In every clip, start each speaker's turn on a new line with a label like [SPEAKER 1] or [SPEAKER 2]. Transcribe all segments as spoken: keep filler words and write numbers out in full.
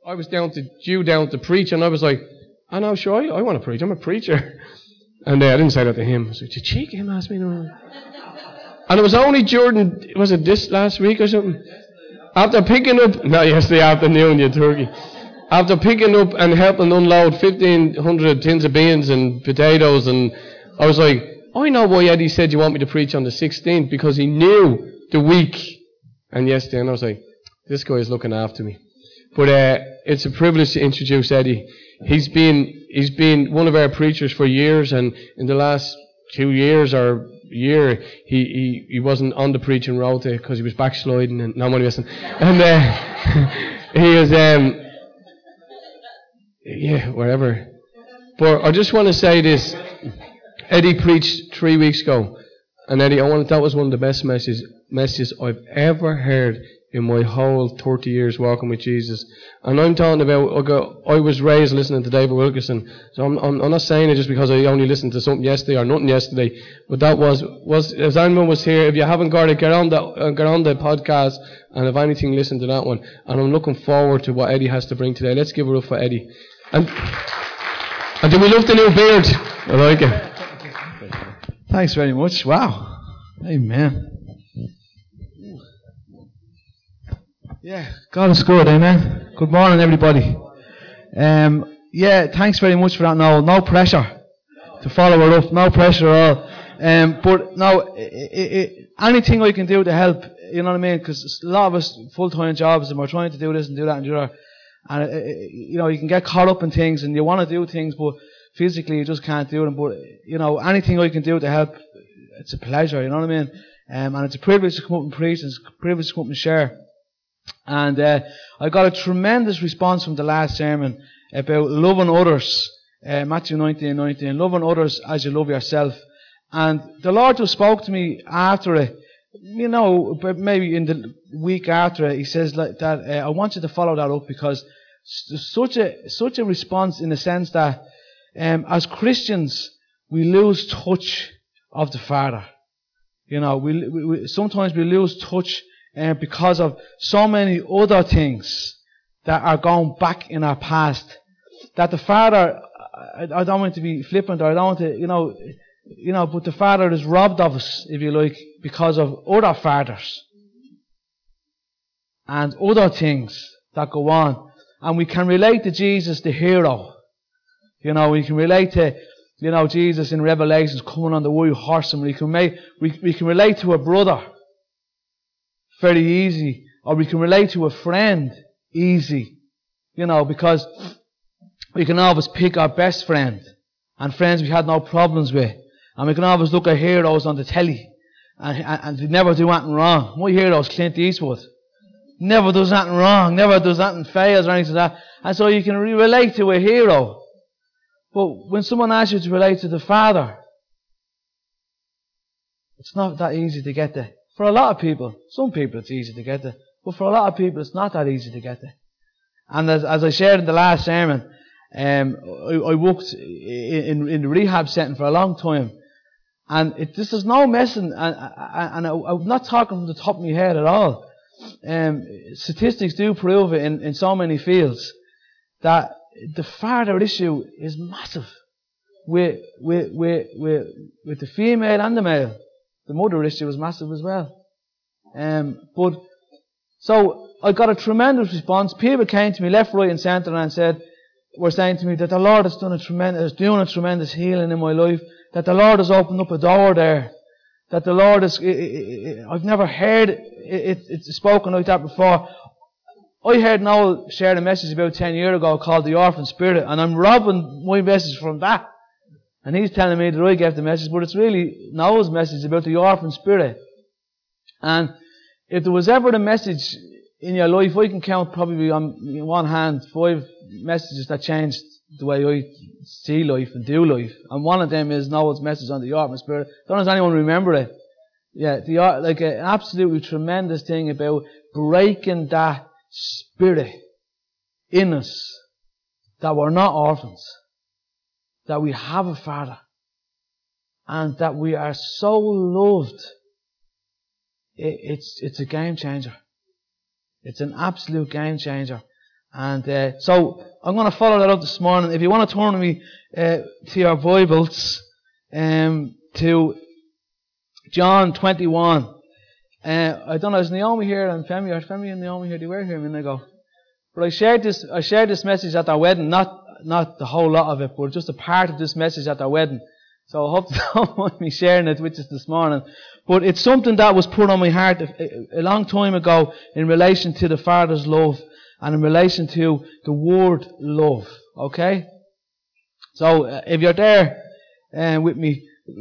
[SPEAKER 1] I was down to due down to preach, and I was like, I know, sure, I, I want to preach. I'm a preacher. And uh, I didn't say that to him. I was like, did you cheek him asked me? No. And it was only during, was it this last week or something? After picking up, no, yesterday afternoon, you turkey. After picking up and helping unload fifteen hundred tins of beans and potatoes, and I was like, I know why Eddie said you want me to preach on the sixteenth, because he knew the week. And yesterday, and I was like, this guy is looking after me. But uh, it's a privilege to introduce Eddie. He's been he's been one of our preachers for years, and in the last two years or year, he, he, he wasn't on the preaching road because he was backsliding, and no, I'm only messing. And uh, he is, um, yeah, whatever. But I just want to say this. Eddie preached three weeks ago, and Eddie, I want that was one of the best messages messages I've ever heard in my whole thirty years walking with Jesus. And I'm talking about, I, go, I was raised listening to David Wilkerson, so I'm, I'm, I'm not saying it just because I only listened to something yesterday or nothing yesterday, but that was, was as anyone was here, if you haven't got it, get on the, uh, get on the podcast, and if anything, listen to that one. And I'm looking forward to what Eddie has to bring today. Let's give it up for Eddie. And, and do we love the new beard? I like it.
[SPEAKER 2] Thanks very much. Wow. Amen. Yeah, God is good, amen. Good morning, everybody. Um, yeah, thanks very much for that. No, no pressure to follow it up. No pressure at all. Um, but no, it, it, it, anything I can do to help, you know what I mean? Because a lot of us full-time jobs, and we're trying to do this and do that and do that. And it, it, you know, you can get caught up in things, and you want to do things, but physically you just can't do them. But you know, anything I can do to help, it's a pleasure. You know what I mean? Um, and it's a privilege to come up and preach. It's a privilege to come up and share. And uh, I got a tremendous response from the last sermon about loving others, uh, Matthew nineteen nineteen, loving others as you love yourself. And the Lord just spoke to me after it, you know, but maybe in the week after it, He says like that, uh, I want you to follow that up, because there's such a such a response in the sense that um, as Christians we lose touch of the Father. You know, we, we, we sometimes we lose touch. Uh, because of so many other things that are going back in our past, that the Father, I, I don't want to be flippant, or I don't want to, you know, you know, but the Father is robbed of us, if you like, because of other fathers and other things that go on, and we can relate to Jesus, the hero. You know, we can relate to, you know, Jesus in Revelations coming on the white horse, and we can make, we we can relate to a brother very easy, or we can relate to a friend easy, you know, because we can always pick our best friend and friends we had no problems with, and we can always look at heroes on the telly and, and, and they never do anything wrong. My hero is Clint Eastwood. Never does anything wrong, never does anything fails or anything like that, and so you can re- relate to a hero. But when someone asks you to relate to the Father, it's not that easy to get there. For a lot of people, some people it's easy to get there, but for a lot of people it's not that easy to get there. And as, as I shared in the last sermon, um, I, I worked in, in, in the rehab setting for a long time, and it, this is no messing, and, and I, I'm not talking from the top of my head at all. Um, statistics do prove it in, in so many fields, that the father issue is massive with, with, with, with, with the female and the male. The mother issue was massive as well. Um, but, so, I got a tremendous response. People came to me left, right and centre and said, were saying to me that the Lord has done a tremendous, is doing a tremendous healing in my life, that the Lord has opened up a door there, that the Lord is, it, it, it, I've never heard it, it, it's spoken like that before. I heard Noel share a message about ten years ago called The Orphan Spirit, and I'm robbing my message from that. And he's telling me that I gave the message, but it's really Noah's message about the orphan spirit. And if there was ever a message in your life, I can count probably on one hand five messages that changed the way I see life and do life. And one of them is Noah's message on the orphan spirit. Don't know if anyone remember it. Yeah, the like an absolutely tremendous thing about breaking that spirit in us, that we're not orphans, that we have a Father, and that we are so loved. It, it's it's a game changer. It's an absolute game changer. And uh, so I'm going to follow that up this morning. If you want to turn with me uh, to your Bibles, um, to John twenty-one. Uh, I don't know, is Naomi here and Femi, or Femi and Naomi here? They were here a minute ago. But I shared this, I shared this message at our wedding, not not the whole lot of it, but just a part of this message at our wedding. So I hope you don't mind me sharing it with you this morning. But it's something that was put on my heart a, a long time ago in relation to the Father's love and in relation to the word love. Okay? So uh, if you're there uh, with me,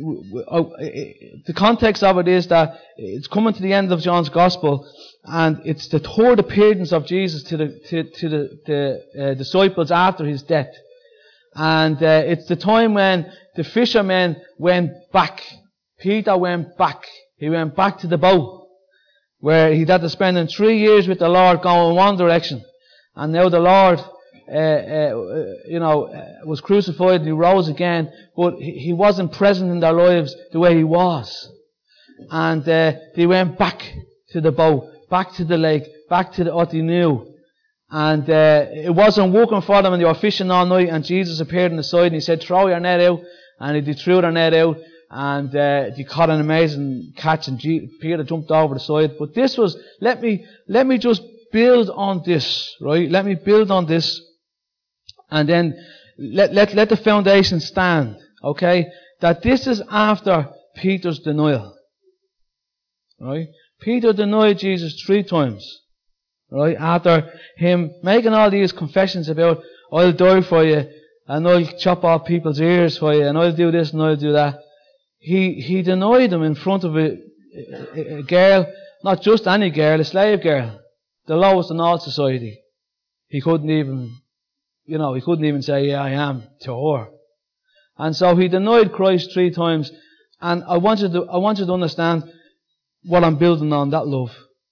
[SPEAKER 2] the context of it is that it's coming to the end of John's Gospel, and it's the third appearance of Jesus to the to, to the, the uh, disciples after his death, and uh, it's the time when the fishermen went back. Peter went back. He went back to the boat where he'd had to spend three years with the Lord going one direction, and now the Lord. Uh, uh, you know, uh, was crucified and he rose again, but he, he wasn't present in their lives the way he was. And uh, they went back to the boat, back to the lake, back to the, what they knew. And uh, it wasn't working for them, and they were fishing all night, and Jesus appeared on the side and he said, throw your net out. And they threw their net out, and uh, they caught an amazing catch, and G- Peter jumped over the side. But this was, let me, let me just build on this, right? Let me build on this. And then let, let, let the foundation stand, okay? That this is after Peter's denial. Right? Peter denied Jesus three times. Right? After him making all these confessions about, I'll die for you, and I'll chop off people's ears for you, and I'll do this and I'll do that. He, he denied him in front of a, a, a girl, not just any girl, a slave girl. The lowest in all society. He couldn't even... You know, he couldn't even say, yeah, I am, to her. And so he denied Christ three times. And I want you to, I want you to understand what I'm building on, that love.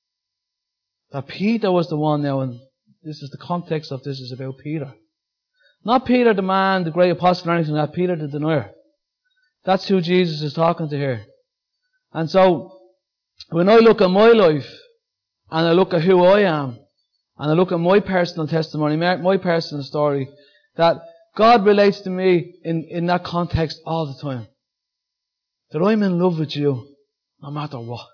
[SPEAKER 2] That Peter was the one now, and this is the context of this is about Peter. Not Peter the man, the great apostle or anything like that, Peter the denier. That's who Jesus is talking to here. And so, when I look at my life, and I look at who I am, and I look at my personal testimony, my personal story, that God relates to me in, in that context all the time. That I'm in love with you, no matter what.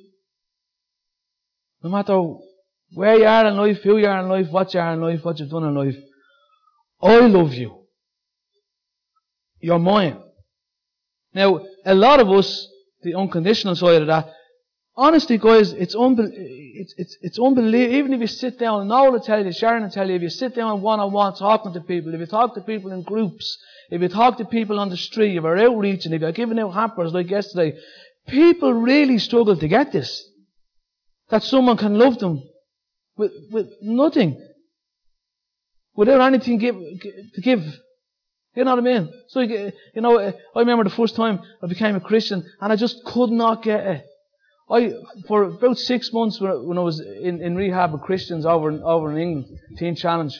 [SPEAKER 2] No matter where you are in life, who you are in life, what you are in life, what you've done in life. I love you. You're mine. Now, a lot of us, the unconditional side of that, honestly, guys, it's unbe- it's it's it's unbelievable. Even if you sit down, and Noel will tell you, Sharon will tell you, if you sit down one-on-one talking to people, if you talk to people in groups, if you talk to people on the street, if you're outreaching, if you're giving out hampers like yesterday, people really struggle to get this. That someone can love them with with nothing, without anything give, to give. You know what I mean? So, you know, I remember the first time I became a Christian, and I just could not get it. I, for about six months when I was in, in rehab with Christians over in, over in England, Teen Challenge,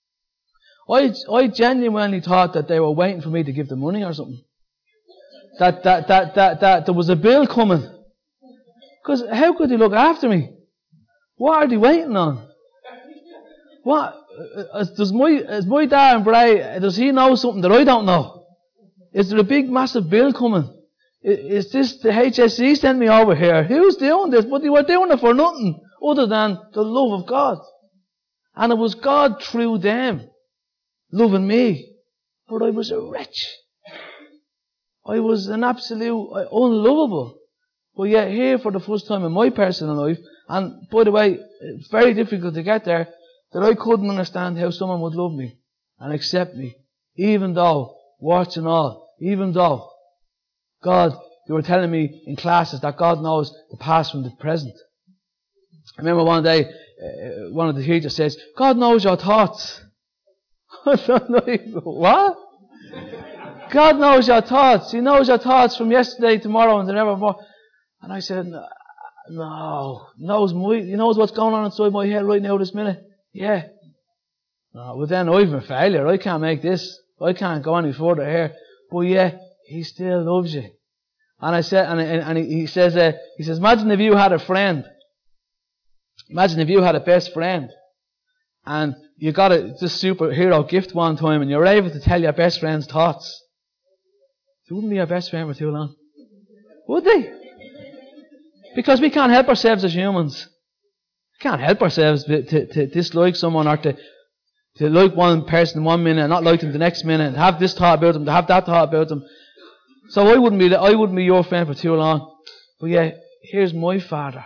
[SPEAKER 2] I, I genuinely thought that they were waiting for me to give them money or something. That, that, that, that, that there was a bill coming. Because how could they look after me? What are they waiting on? What? Does my, is my dad and Bray, does he know something that I don't know? Is there a big massive bill coming? Is this the H S E sent me over here? Who's doing this? But they were doing it for nothing other than the love of God. And it was God through them loving me. But I was a wretch. I was an absolute unlovable. But yet here for the first time in my personal life, and by the way, it's very difficult to get there, that I couldn't understand how someone would love me and accept me, even though, warts and all, even though God, you were telling me in classes that God knows the past from the present. I remember one day, uh, one of the teachers says, God knows your thoughts. I thought, what? God knows your thoughts. He knows your thoughts from yesterday, tomorrow, and forevermore. And I said, no, no, knows my, he knows what's going on inside my head right now this minute. Yeah. No, but then I'm a failure. I can't make this. I can't go any further here. But yeah, He still loves you. And I said, and, and he says, uh, he says, imagine if you had a friend. Imagine if you had a best friend, and you got a this superhero gift one time, and you're able to tell your best friend's thoughts. They wouldn't be your best friend for too long, would they? Because we can't help ourselves as humans. We can't help ourselves to, to, to dislike someone, or to, to like one person one minute and not like them the next minute, and have this thought about them, to have that thought about them. So I wouldn't be I wouldn't be your friend for too long. But yeah, here's my Father,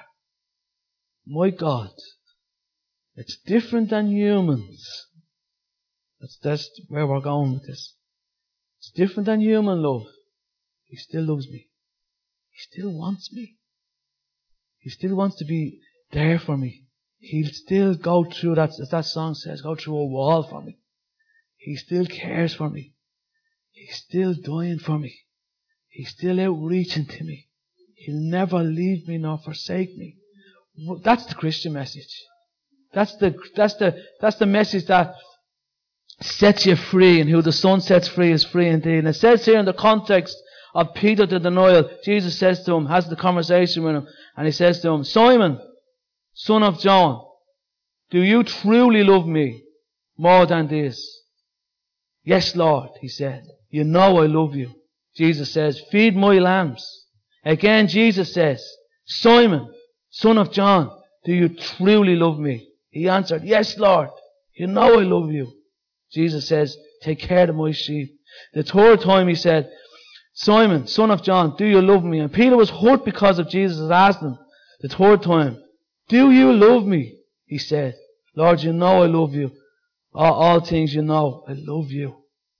[SPEAKER 2] my God. It's different than humans. That's, that's where we're going with this. It's different than human love. He still loves me. He still wants me. He still wants to be there for me. He'll still go through that, as that song says, go through a wall for me. He still cares for me. He's still dying for me. He's still outreaching to me. He'll never leave me nor forsake me. That's the Christian message. That's the, that's the, that's the message that sets you free, and who the Son sets free is free indeed. And it says here in the context of Peter the denial, Jesus says to him, has the conversation with him, and he says to him, Simon, son of John, do you truly love me more than this? Yes, Lord, he said. You know I love you. Jesus says, feed my lambs. Again, Jesus says, Simon, son of John, do you truly love me? He answered, yes, Lord, you know I love you. Jesus says, take care of my sheep. The third time he said, Simon, son of John, do you love me? And Peter was hurt because of Jesus asked him the third time, do you love me? He said, Lord, you know I love you. All, all things you know, I love you.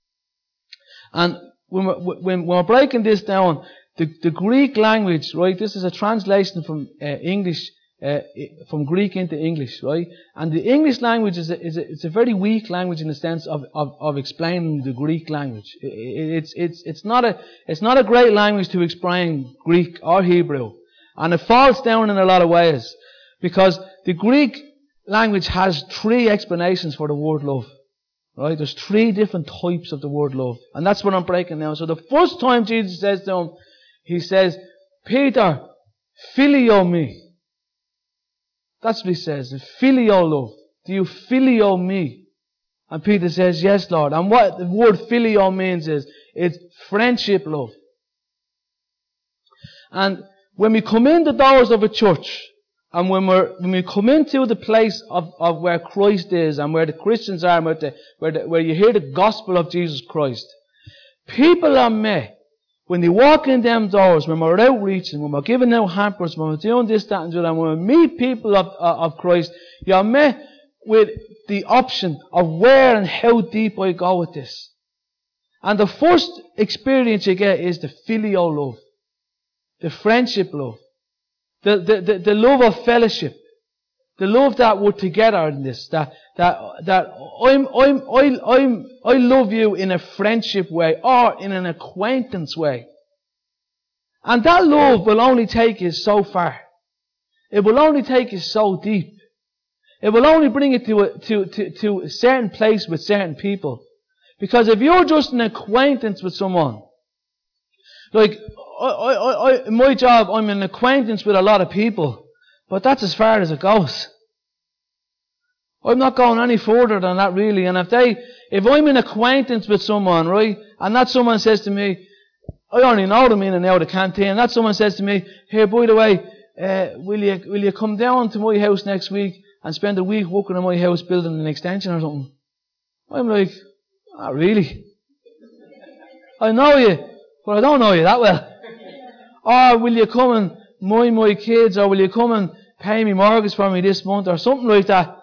[SPEAKER 2] And when we're, when we're breaking this down, the, the Greek language, right, this is a translation from uh, English, uh, from Greek into English, right? And the English language is a, is a, it's a very weak language in the sense of, of, of explaining the Greek language. It, it, it's, it's, it's not a, it's not a great language to explain Greek or Hebrew. And it falls down in a lot of ways. Because the Greek language has three explanations for the word love. Right? There's three different types of the word love. And that's what I'm breaking down. So the first time Jesus says to him, he says, Peter, phileo me. That's what he says. Phileo love. Do you phileo me? And Peter says, yes, Lord. And what the word phileo means is, it's friendship love. And when we come in the doors of a church, and when, we're, when we come into the place of, of where Christ is, and where the Christians are, and where, the, where, the, where you hear the gospel of Jesus Christ, people are met. When they walk in them doors, when we're outreaching, when we're giving out hampers, when we're doing this, that, and the other, and when we meet people of, of Christ, you're met with the option of where and how deep I go with this. And the first experience you get is the filial love, the friendship love. The, the, the, the love of fellowship. The love that we're together in this. That, that, that I'm, I'm, I, I'm, I love you in a friendship way or in an acquaintance way. And that love will only take you so far. It will only take you so deep. It will only bring you to a, to, to, to a certain place with certain people. Because if you're just an acquaintance with someone, like, I, I, I, in my job, I'm an acquaintance with a lot of people, but that's as far as it goes. I'm not going any further than that, really. And if they, if I'm an acquaintance with someone, right, and that someone says to me, I only know them in and out of the canteen, and that someone says to me, here, by the way, uh, will you, will you come down to my house next week and spend a week working in my house building an extension or something? I'm like, not really. I know you, but I don't know you that well. Or will you come and mind my kids, or will you come and pay me mortgage for me this month, or something like that.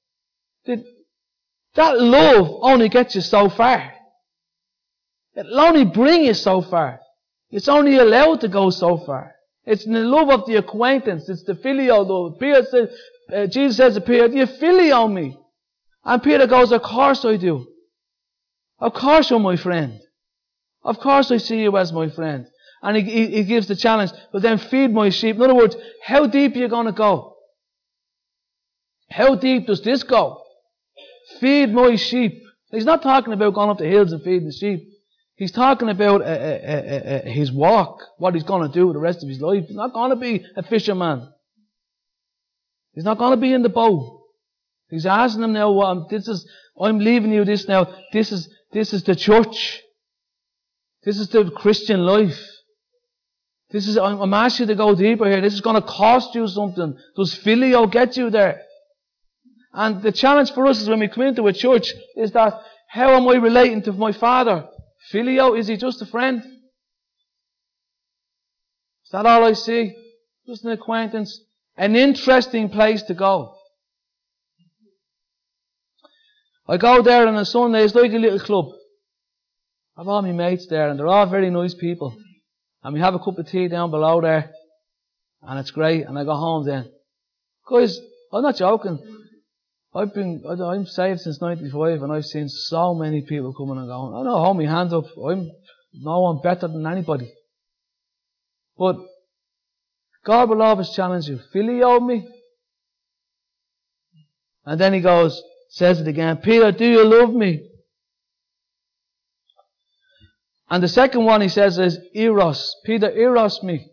[SPEAKER 2] That love only gets you so far. It'll only bring you so far. It's only allowed to go so far. It's the love of the acquaintance. It's the filial love. Peter said, uh, Jesus says to Peter, do you filial me? And Peter goes, of course I do. Of course you're my friend. Of course I see you as my friend. And he, he, he gives the challenge, but then feed my sheep. In other words, how deep are you going to go? How deep does this go? Feed my sheep. He's not talking about going up the hills and feeding the sheep. He's talking about uh, uh, uh, uh, his walk, what he's going to do the rest of his life. He's not going to be a fisherman. He's not going to be in the boat. He's asking them now, what I'm, this is, I'm leaving you this now. This is, this is the church. This is the Christian life. This is, I'm, I'm asking you to go deeper here. This is going to cost you something. Does Phileo get you there? And the challenge for us is when we come into a church is that, how am I relating to my Father? Phileo, is he just a friend? Is that all I see? Just an acquaintance? An interesting place to go. I go there on a Sunday, it's like a little club. I have all my mates there and they're all very nice people. And we have a cup of tea down below there. And it's great. And I go home then. Guys, I'm not joking. I've been, I'm saved since ninety-five and I've seen so many people coming and going. I don't hold my hands up. I'm no one better than anybody. But God will always challenge you. Phileo me. And then he goes, says it again, Peter, do you love me? And the second one he says is eros. Peter, eros me.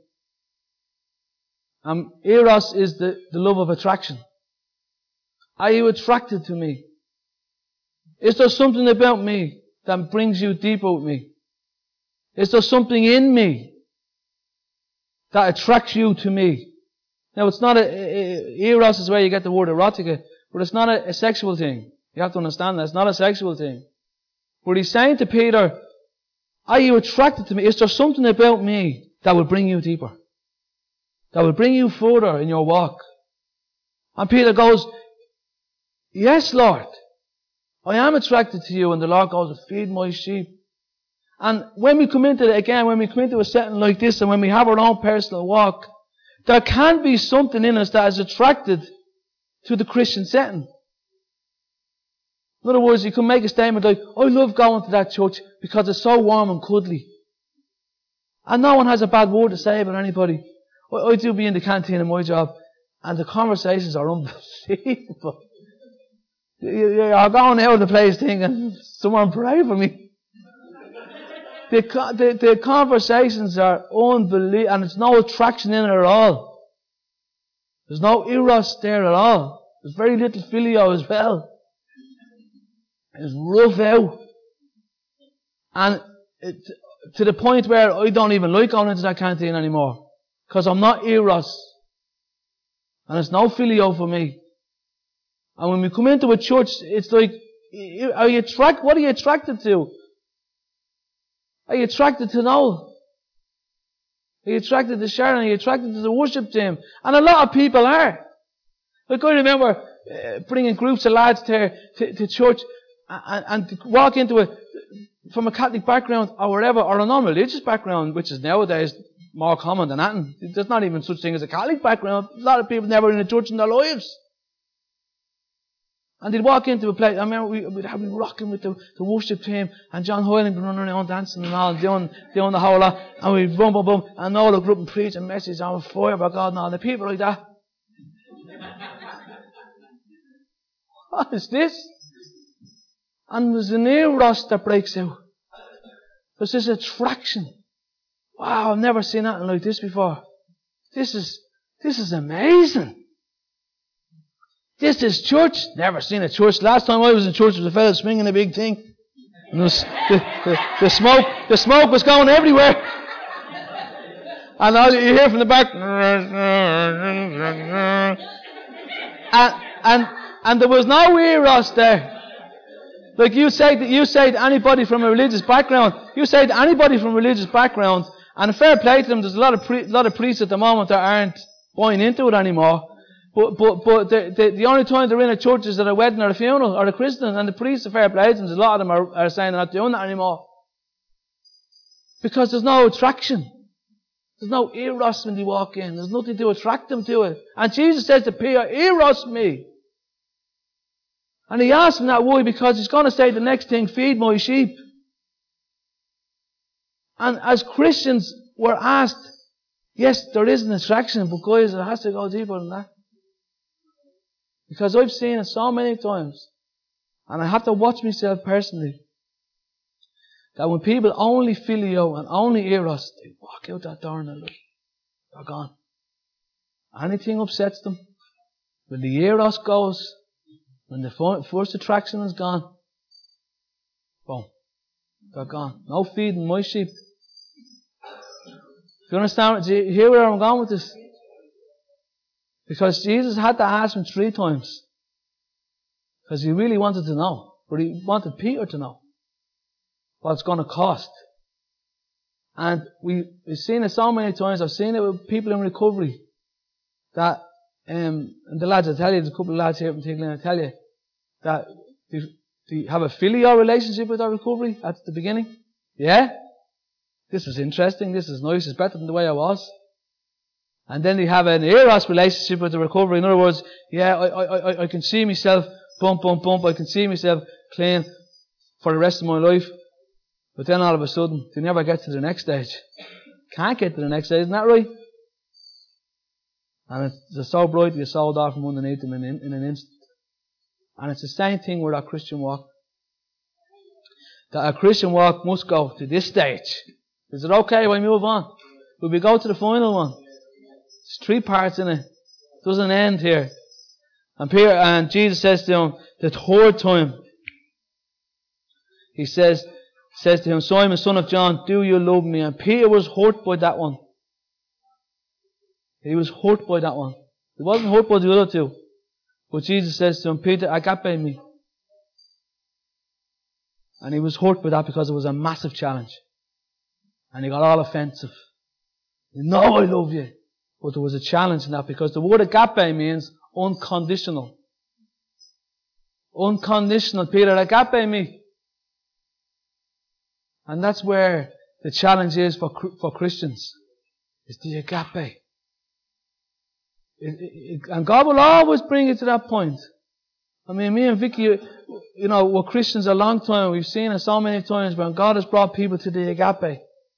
[SPEAKER 2] Um, eros is the, the love of attraction. Are you attracted to me? Is there something about me that brings you deeper with me? Is there something in me that attracts you to me? Now it's not a, a, eros is where you get the word erotica, but it's not a, a sexual thing. You have to understand that. It's not a sexual thing. But he's saying to Peter, are you attracted to me? Is there something about me that will bring you deeper? That will bring you further in your walk? And Peter goes, yes, Lord. I am attracted to you. And the Lord goes, feed my sheep. And when we come into it again, when we come into a setting like this and when we have our own personal walk, there can be something in us that is attracted to the Christian setting. In other words, you can make a statement like, I love going to that church because it's so warm and cuddly. And no one has a bad word to say about anybody. I, I do be in the canteen in my job and the conversations are unbelievable. You're going out of the place thinking, someone pray for me. The, the, the conversations are unbelievable and there's no attraction in it at all. There's no eros there at all. There's very little phileo as well. It's rough out. And it, to the point where I don't even like going into that canteen anymore. Because I'm not eros. And there's no phileo for me. And when we come into a church, it's like, are you attract, what are you attracted to? Are you attracted to Noel? Are you attracted to Sharon? Are you attracted to the worship team? And a lot of people are. Like I remember uh, bringing groups of lads to, to, to church and, and to walk into it from a Catholic background or whatever, or a non-religious background, which is nowadays more common than that. There's not even such thing as a Catholic background. A lot of people never in a church in their lives. And they'd walk into a place. I remember we, we'd have been rocking with the, the worship team, and John Hoyland running around dancing and all, doing, doing the whole lot. And we'd boom, boom, boom, and all the group and preach a message on fire by God and all the people like that. What is this? And there's an eros that breaks out. There's this attraction. Wow, I've never seen anything like this before. This is, this is amazing. This is church. Never seen a church. Last time I was in church, there was a fellow swinging a big thing. And was, the, the, the smoke, the smoke was going everywhere. And all you hear from the back, and and and there was no eros there. Like you say, that you say to anybody from a religious background, you say to anybody from a religious background, and a fair play to them. There's a lot of pre, lot of priests at the moment that aren't buying into it anymore. But but but the, the the only time they're in a church is at a wedding or a funeral or a christening, and the priests are fair play to them. A lot of them are, are saying they're not doing that anymore because there's no attraction. There's no eros when they walk in. There's nothing to attract them to it. And Jesus says to Peter, "Eros me." And he asked him that why, because he's going to say the next thing, "Feed my sheep." And as Christians, we're asked, yes, there is an attraction, but guys, it has to go deeper than that. Because I've seen it so many times, and I have to watch myself personally, that when people only phileo and only eros, they walk out that door and they're like, they're gone. Anything upsets them. When the eros goes, When the first attraction is gone, boom, they're gone. No feeding my sheep. Do you understand? Do you hear where I'm going with this? Because Jesus had to ask him three times. Because he really wanted to know. But he wanted Peter to know what it's going to cost. And we, we've seen it so many times. I've seen it with people in recovery. That, um, and the lads, I tell you, there's a couple of lads here from Tickling, I tell you, that they, they have a filial relationship with our recovery at the beginning. Yeah? This is interesting, this is nice, it's better than the way I was. And then they have an eros relationship with the recovery. In other words, yeah, I, I, I, I can see myself, bump, bump, bump, I can see myself clean for the rest of my life. But then all of a sudden, they never get to the next stage. Can't get to the next stage, isn't that right? And it's, they're so bright, you're sold off from underneath them in, in an instant. And it's the same thing with our Christian walk. That our Christian walk must go to this stage. Is it okay if I move on? Will we go to the final one? There's three parts in it. It doesn't end here. And Peter, and Jesus says to him, the third time, He says, says to him, Simon, son of John, do you love me? And Peter was hurt by that one. He was hurt by that one. He wasn't hurt by the other two. But Jesus says to him, Peter, agape me. And he was hurt by that because it was a massive challenge. And he got all offensive. You know I love you. But there was a challenge in that because the word agape means unconditional. Unconditional. Peter, agape me. And that's where the challenge is for for Christians. Is the agape. It, it, and God will always bring it to that point. I mean, me and Vicky, you know, we're Christians a long time. We've seen it so many times when God has brought people to the agape.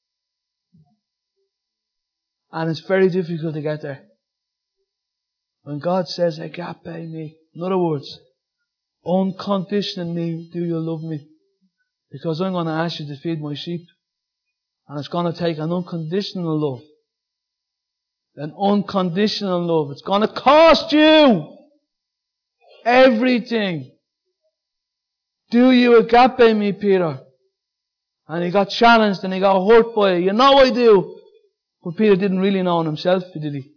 [SPEAKER 2] And it's very difficult to get there. When God says, agape me. In other words, unconditionally do you love me? Because I'm going to ask you to feed my sheep. And it's going to take an unconditional love. An unconditional love. It's going to cost you everything. Do you agape me, Peter? And he got challenged and he got hurt by it. You know I do. But Peter didn't really know it himself, did he?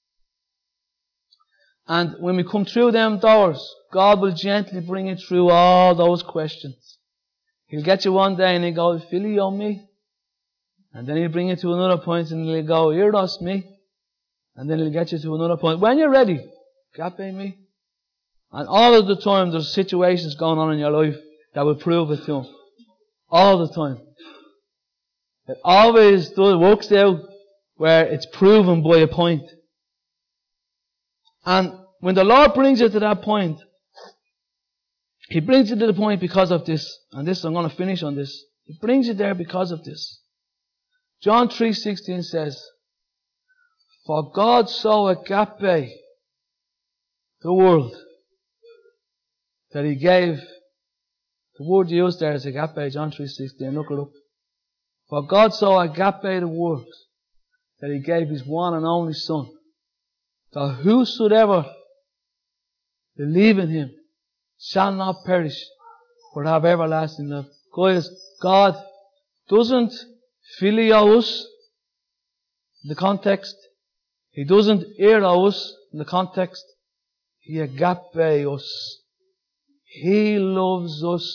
[SPEAKER 2] And when we come through them doors, God will gently bring you through all those questions. He'll get you one day and he'll go, Philio me. And then he'll bring you to another point and he'll go, Eros me. And then he'll get you to another point. When you're ready, agape me. And all of the time there's situations going on in your life that will prove it to him. All the time. It always does, works out where it's proven by a point. And when the Lord brings you to that point, He brings you to the point because of this. And this, I'm going to finish on this. He brings you there because of this. John three sixteen says, For God so agape the world that He gave, the word used there is agape, John three sixteen, look it up. For God so agape the world that He gave His one and only Son, that whosoever believe in Him shall not perish, but have everlasting life. Guys, God doesn't phileo us in the context. He doesn't ero us in the context. He agape us. He loves us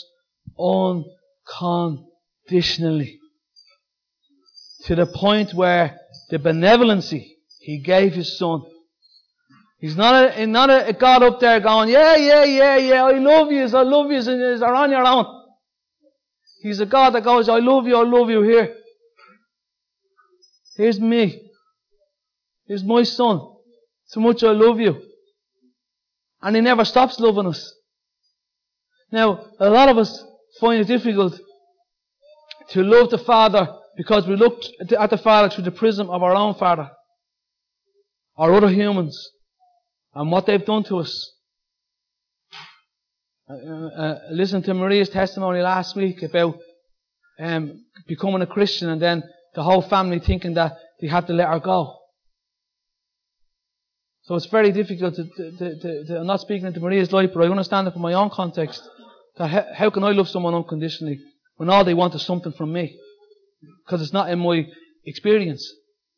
[SPEAKER 2] unconditionally. To the point where the benevolency, He gave His Son. He's not a, not a, a God up there going, yeah, yeah, yeah, yeah, I love you, I love you, and you're on your own. He's a God that goes, I love you, I love you, here. Here's me. Here's my Son. So much I love you. And He never stops loving us. Now, a lot of us find it difficult to love the Father because we look at the Father through the prism of our own father or other humans and what they've done to us. Uh, uh, listen to Maria's testimony last week about um, becoming a Christian and then the whole family thinking that they had to let her go. So it's very difficult to, to, to, to, to I'm not speaking into Maria's life, but I understand it from my own context. That how, how can I love someone unconditionally when all they want is something from me? Because it's not in my experience.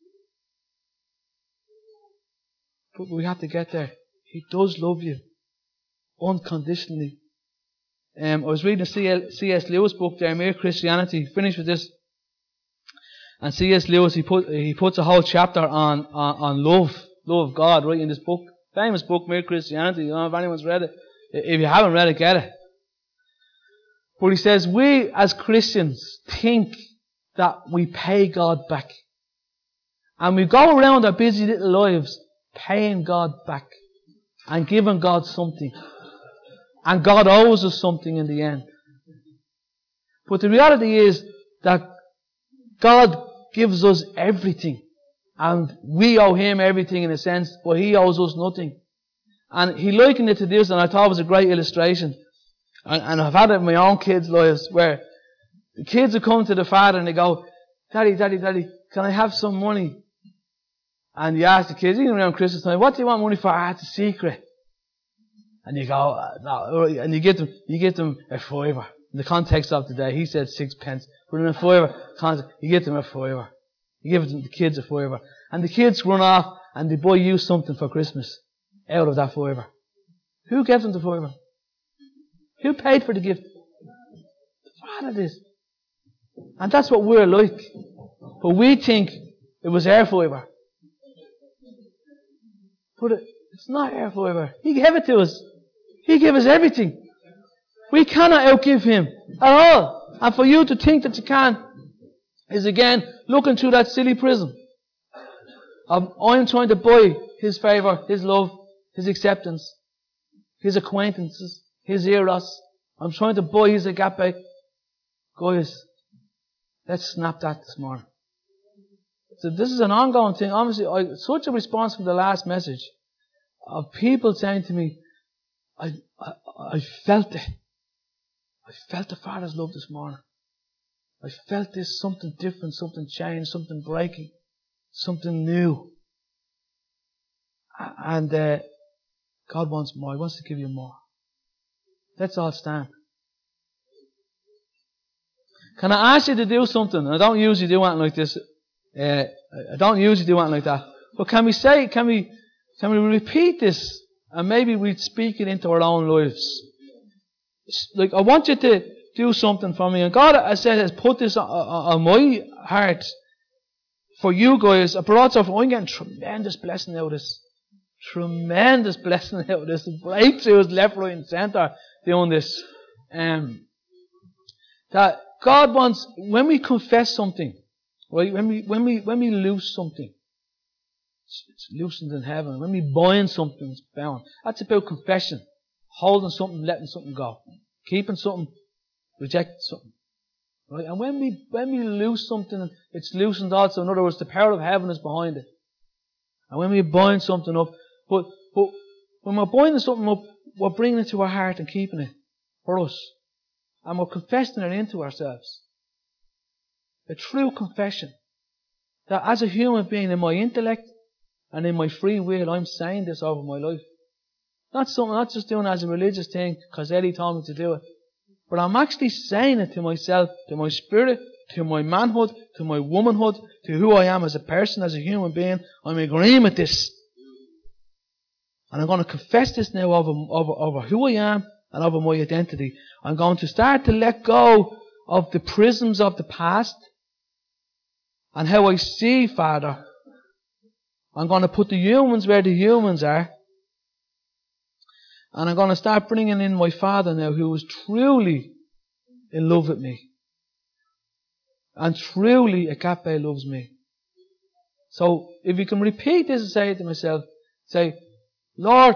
[SPEAKER 2] But we have to get there. He does love you unconditionally. Um, I was reading a C S Lewis book there, Mere Christianity. Finish with this. And C S Lewis, he put he puts a whole chapter on, on on love, love of God, right in this book, famous book, Mere Christianity. You know, if anyone's read it, if you haven't read it, get it. But he says we as Christians think that we pay God back, and we go around our busy little lives paying God back and giving God something, and God owes us something in the end. But the reality is that God gives us everything, and we owe Him everything in a sense, but He owes us nothing. And he likened it to this, and I thought it was a great illustration. And, and I've had it in my own kids' lives, where the kids will come to the father and they go, Daddy, Daddy, Daddy, can I have some money? And you ask the kids, even around Christmas time, what do you want money for? Ah, it's a secret. And you go, uh, no, and you give them, you give them a fiver. In the context of today, he said sixpence. But in a fiver context, you give them a fiver. You give them, the kids a fiver. And the kids run off and they buy you something for Christmas out of that fiver. Who gave them the fiver? Who paid for the gift? The Father did. And that's what we're like. But we think it was our fiver. But it, it's not our fiver. He gave it to us. He gave us everything. We cannot outgive Him at all. And for you to think that you can is again looking through that silly prism of I'm trying to buy His favour, His love, His acceptance, His acquaintances, His eros. I'm trying to buy His agape. Guys, let's snap that this morning. So this is an ongoing thing. Honestly, I such a response from the last message of people saying to me, I, I, I felt it. I felt the Father's love this morning. I felt this, something different, something changed, something breaking, something new. And uh, God wants more. He wants to give you more. Let's all stand. Can I ask you to do something? I don't usually do anything like this. Uh, I don't usually do anything like that. But can we say, can we, can we repeat this, and maybe we speak it into our own lives? Like, I want you to do something for me. And God, I said, has put this on, on my heart for you guys, but also for, I'm getting tremendous blessing out of this. Tremendous blessing out of this. Breakthroughs left, right and centre doing this. Um, that God wants, when we confess something, right, when we, when we, when we lose something, it's, it's loosened in heaven. When we bind something, it's bound. That's about confession. Holding something, letting something go. Keeping something, rejecting something. Right? And when we when we lose something, it's loosened also. In other words, the power of heaven is behind it. And when we bind something up, but, but when we're binding something up, we're bringing it to our heart and keeping it for us. And we're confessing it into ourselves. A true confession. That as a human being, in my intellect and in my free will, I'm saying this over my life. Not something, not just doing it as a religious thing because Eddie told me to do it. But I'm actually saying it to myself, to my spirit, to my manhood, to my womanhood, to who I am as a person, as a human being. I'm agreeing with this. And I'm going to confess this now over, over, over who I am and over my identity. I'm going to start to let go of the prisms of the past and how I see Father. I'm going to put the humans where the humans are. And I'm going to start bringing in my Father now, who is truly in love with me. And truly agape loves me. So if you can repeat this and say it to myself, say, Lord,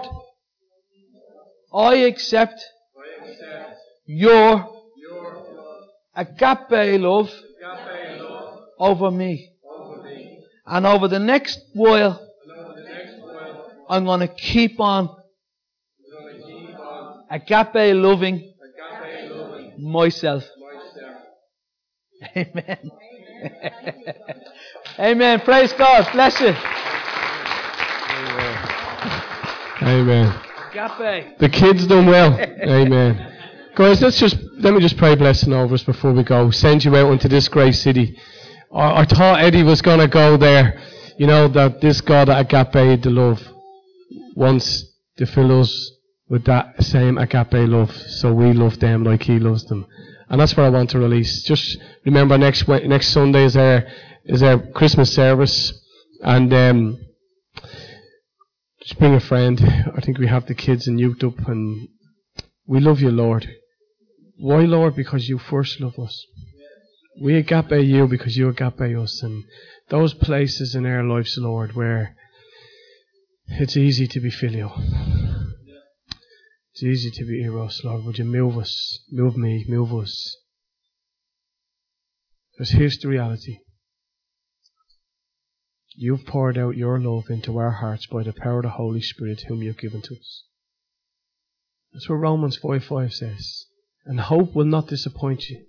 [SPEAKER 2] I accept,
[SPEAKER 1] I accept
[SPEAKER 2] your,
[SPEAKER 1] your
[SPEAKER 2] agape love,
[SPEAKER 1] agape love
[SPEAKER 2] over me.
[SPEAKER 1] over me.
[SPEAKER 2] And over the next while,
[SPEAKER 1] And over the next while,
[SPEAKER 2] I'm going to keep on
[SPEAKER 1] I'm going to keep on
[SPEAKER 2] agape loving
[SPEAKER 1] agape loving
[SPEAKER 2] myself.
[SPEAKER 1] myself.
[SPEAKER 2] Amen. Amen. Praise God. Bless you.
[SPEAKER 1] Amen.
[SPEAKER 2] Agape.
[SPEAKER 1] The kids done well. Amen. Guys, let's just let me just pray a blessing over us before we go. Send you out into this great city. I, I thought Eddie was going to go there. You know that this God at Agape, the love, wants to fill us with that same agape love, so we love them like He loves them, and that's what I want to release. Just remember, next next Sunday is our is our Christmas service, and um, just bring a friend. I think we have the kids and youth up, and we love you, Lord. Why, Lord? Because you first love us. We agape you because you agape us, and those places in our lives, Lord, where it's easy to be filial. It's easy to be eros, Lord. Would you move us, move me, move us? Because here's the reality. You've poured out your love into our hearts by the power of the Holy Spirit whom you've given to us. That's what Romans five five says. And hope will not disappoint you.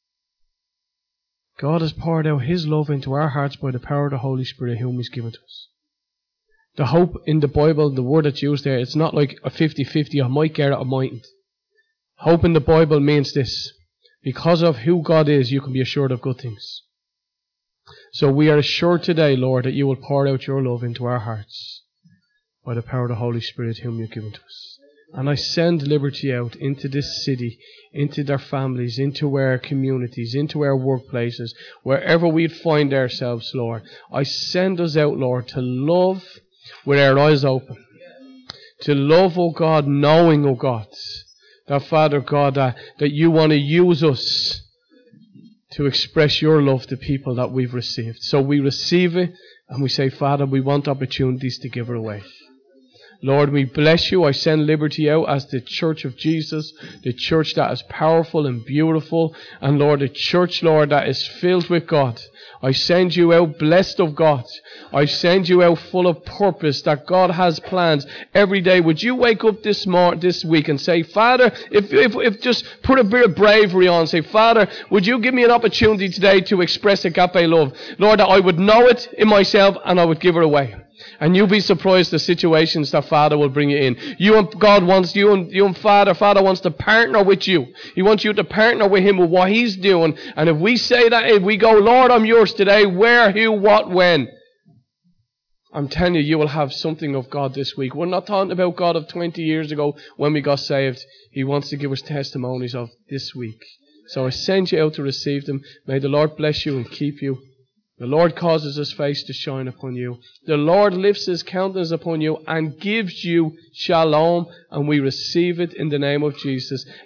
[SPEAKER 1] God has poured out His love into our hearts by the power of the Holy Spirit whom He's given to us. The hope in the Bible, the word that's used there, it's not like a fifty-fifty, I might get it, I mightn't. Hope in the Bible means this. Because of who God is, you can be assured of good things. So we are assured today, Lord, that you will pour out your love into our hearts by the power of the Holy Spirit whom you've given to us. And I send Liberty out into this city, into their families, into our communities, into our workplaces, wherever we'd find ourselves, Lord. I send us out, Lord, to love with our eyes open. To love, oh God, knowing, oh God, that Father God, that, that you want to use us to express your love to people that we've received. So we receive it and we say, Father, we want opportunities to give it away. Lord, we bless you. I send Liberty out as the church of Jesus, the church that is powerful and beautiful, and Lord, the church, Lord, that is filled with God. I send you out blessed of God. I send you out full of purpose, that God has plans every day. Would you wake up this morning, this week, and say, Father, if, if, if just put a bit of bravery on, say, Father, would you give me an opportunity today to express agape love? Lord, that I would know it in myself and I would give it away. And you'll be surprised the situations that Father will bring you in. You and God wants you and you and Father. Father wants to partner with you. He wants you to partner with Him with what He's doing. And if we say that, if we go, Lord, I'm yours today, where, who, what, when, I'm telling you, you will have something of God this week. We're not talking about God of twenty years ago when we got saved. He wants to give us testimonies of this week. So I send you out to receive them. May the Lord bless you and keep you. The Lord causes His face to shine upon you. The Lord lifts His countenance upon you and gives you shalom, and we receive it in the name of Jesus.